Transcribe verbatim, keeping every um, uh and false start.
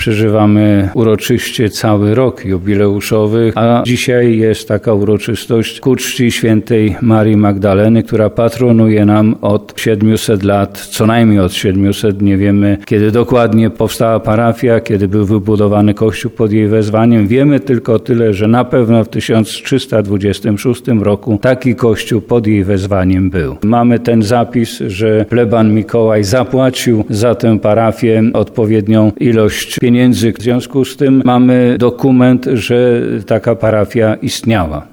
Przeżywamy uroczyście cały rok jubileuszowy, a dzisiaj jest taka uroczystość ku czci świętej Marii Magdaleny, która patronuje nam od siedmiuset lat, co najmniej od siedmiuset, nie wiemy kiedy dokładnie powstała parafia, kiedy był wybudowany kościół pod jej wezwaniem. Wiemy tylko tyle, że na pewno w tysiąc trzysta dwudziestym szóstym roku taki kościół pod jej wezwaniem był. Mamy ten zapis, że pleban Mikołaj zapłacił za tę parafię odpowiednią ilość pieniędzy. W związku z tym mamy dokument, że taka parafia istniała.